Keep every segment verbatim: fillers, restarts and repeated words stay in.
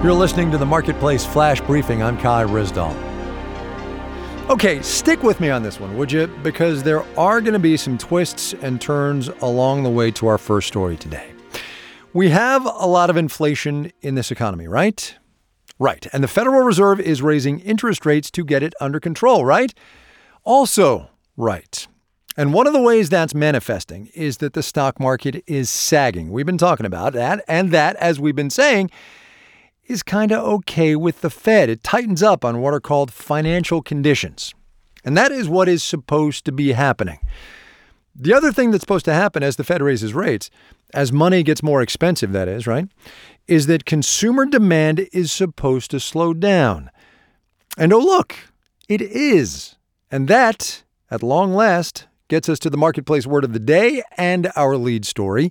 You're listening to the Marketplace Flash Briefing. I'm Kai Ryssdal. Okay, stick with me on this one, would you? Because there are going to be some twists and turns along the way to our first story today. We have a lot of inflation in this economy, right? Right. And the Federal Reserve is raising interest rates to get it under control, right? Also, right. And one of the ways that's manifesting is that the stock market is sagging. We've been talking about that, and that, as we've been saying, is kind of okay with the Fed. It tightens up on what are called financial conditions. And that is what is supposed to be happening. The other thing that's supposed to happen as the Fed raises rates, as money gets more expensive, that is, right, is that consumer demand is supposed to slow down. And oh, look, it is. And that, at long last, gets us to the Marketplace word of the day and our lead story.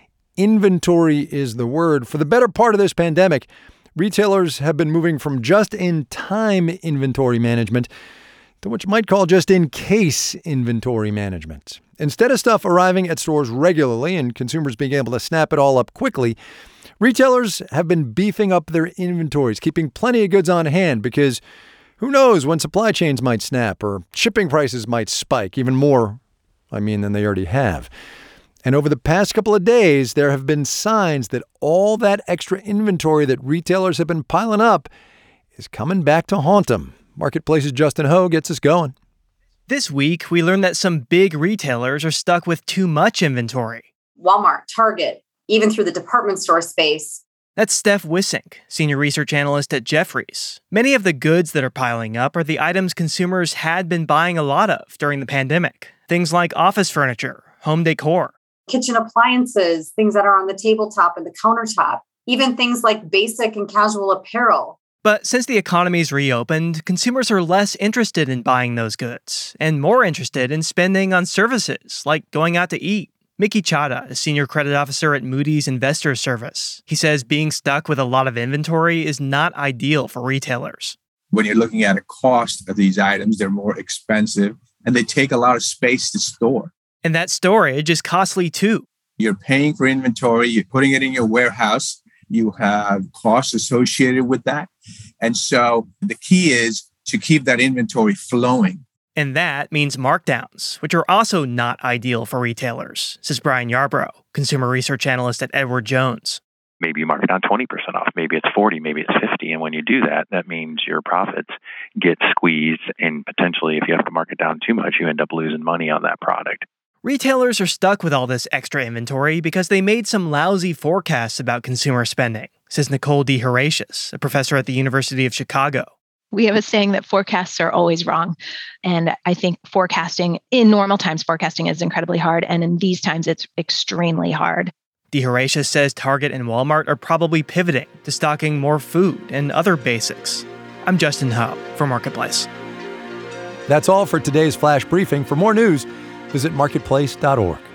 Inventory is the word. For the better part of this pandemic, retailers have been moving from just-in-time inventory management to what you might call just-in-case inventory management. Instead of stuff arriving at stores regularly and consumers being able to snap it all up quickly, retailers have been beefing up their inventories, keeping plenty of goods on hand because who knows when supply chains might snap or shipping prices might spike even more, I mean, than they already have. And over the past couple of days, there have been signs that all that extra inventory that retailers have been piling up is coming back to haunt them. Marketplace's Justin Ho gets us going. This week, we learned that some big retailers are stuck with too much inventory. Walmart, Target, even through the department store space. That's Steph Wissink, senior research analyst at Jefferies. Many of the goods that are piling up are the items consumers had been buying a lot of during the pandemic. Things like office furniture, home decor, kitchen appliances, things that are on the tabletop and the countertop, even things like basic and casual apparel. But since the economy's reopened, consumers are less interested in buying those goods and more interested in spending on services like going out to eat. Mickey Chada is senior credit officer at Moody's Investors Service. He says being stuck with a lot of inventory is not ideal for retailers. When you're looking at a cost of these items, they're more expensive and they take a lot of space to store. And that storage is costly too. You're paying for inventory, you're putting it in your warehouse, you have costs associated with that. And so the key is to keep that inventory flowing. And that means markdowns, which are also not ideal for retailers, says Brian Yarbrough, consumer research analyst at Edward Jones. Maybe you mark it down twenty percent off. Maybe it's forty, maybe it's fifty. And when you do that, that means your profits get squeezed. And potentially, if you have to mark it down too much, you end up losing money on that product. Retailers are stuck with all this extra inventory because they made some lousy forecasts about consumer spending, says Nicole DeHoratius, a professor at the University of Chicago. We have a saying that forecasts are always wrong. And I think forecasting, in normal times, forecasting is incredibly hard. And in these times, it's extremely hard. DeHoratius says Target and Walmart are probably pivoting to stocking more food and other basics. I'm Justin Ho for Marketplace. That's all for today's Flash Briefing. For more news, visit marketplace dot org.